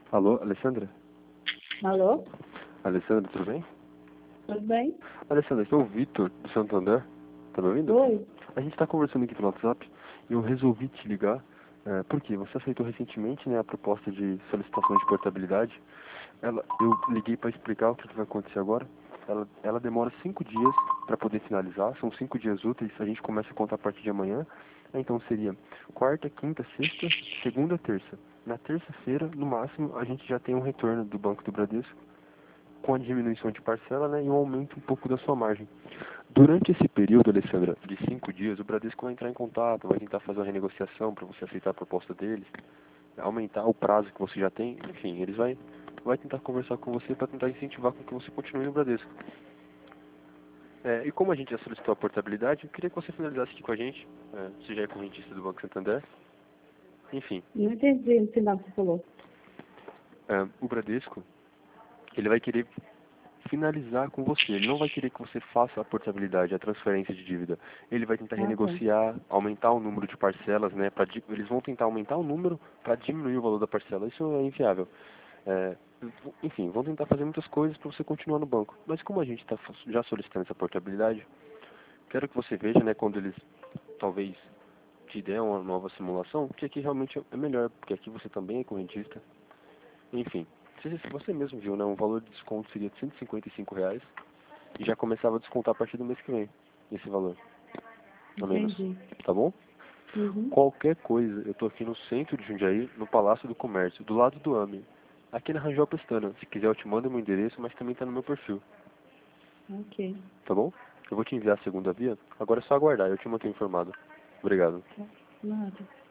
Alô, Alessandra? Alô? Alessandra, tudo bem? Tudo bem? Alessandra, aqui é o Vitor, do Santander. Tá me ouvindo? Oi? A gente tá conversando aqui pelo WhatsApp e eu resolvi te ligar. Porque você aceitou recentemente, né, a proposta de solicitação de portabilidade. Eu liguei para explicar o que vai acontecer agora. Ela demora 5 dias para poder finalizar. São 5 dias úteis. A gente começa a contar a partir de amanhã. Então seria quarta, quinta, sexta, segunda, terça. Na terça-feira, no máximo, a gente já tem um retorno do Banco do Bradesco com a diminuição de parcela, né, e um aumento um pouco da sua margem. Durante esse período, Alessandra, de 5 dias, o Bradesco vai entrar em contato, vai tentar fazer uma renegociação para você aceitar a proposta deles, aumentar o prazo que você já tem, enfim, vai tentar conversar com você para tentar incentivar com que você continue no Bradesco. E como a gente já solicitou a portabilidade, eu queria que você finalizasse aqui com a gente, você já é correntista do Banco Santander, enfim. Não entendi no final que você falou. O Bradesco, ele vai querer finalizar com você. Ele não vai querer que você faça a portabilidade, a transferência de dívida. Ele vai tentar Ah, tá. renegociar, aumentar o número de parcelas, né? Eles vão tentar aumentar o número para diminuir o valor da parcela. Isso é inviável. É, enfim, vão tentar fazer muitas coisas para você continuar no banco. Mas como a gente está já solicitando essa portabilidade, quero que você veja, né, quando eles talvez te der uma nova simulação, que aqui realmente é melhor, porque aqui você também é correntista. Enfim, se você mesmo viu, né, um valor de desconto seria de R$ 155 e já começava a descontar a partir do mês que vem, esse valor, a menos, Entendi. tá bom? Uhum. Qualquer coisa, eu tô aqui no centro de Jundiaí, no Palácio do Comércio, do lado do AME, aqui na Rangel Pestana. Se quiser eu te mando meu endereço, mas também tá no meu perfil, Ok. tá bom? Eu vou te enviar a segunda via, agora é só aguardar, eu te mantenho informado. Obrigado. Tá. Nada.